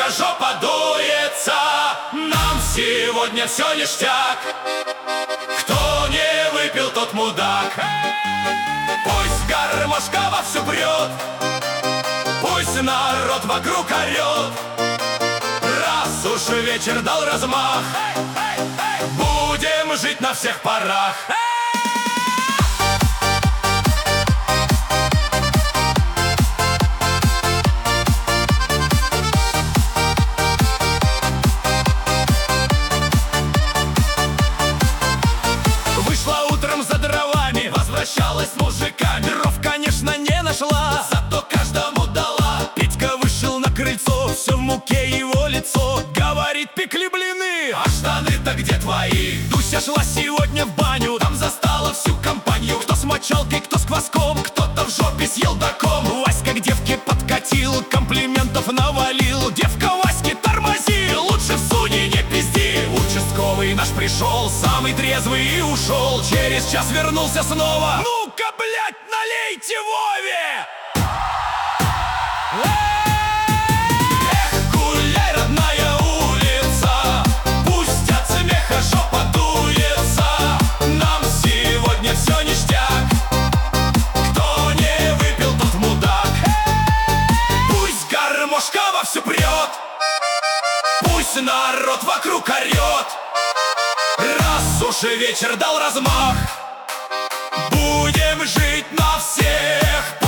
смеха жопа дуется. Нам сегодня все ништяк. Кто не выпил, тот мудак. Пусть гармошка вовсю прет, пусть народ вокруг орет. Раз уж вечер дал размах, будем жить на всех парах. Вышла утром за дровами, возвращалась с мужиками. Дров, конечно, не нашла, зато каждому дала. Петька вышел на крыльцо, все в муке его лицо. Говорит: пекли блины, а штаны-то где твои? Дуся шла сегодня в баню, там застала всю компанию. Кто с мочалкой, кто с кваском, кто-то в жопе с елдаком. Васька к девке подкатил, комплиментов навалил. Девка Ваське: тормози, лучше в суне не пизди. Участковый наш пришел, самый трезвый, и ушел. Через час вернулся снова: ну-ка, блядь, налейте Вове! Вовсю прет, пусть народ вокруг орет. Раз уж и вечер дал размах, будем жить на всех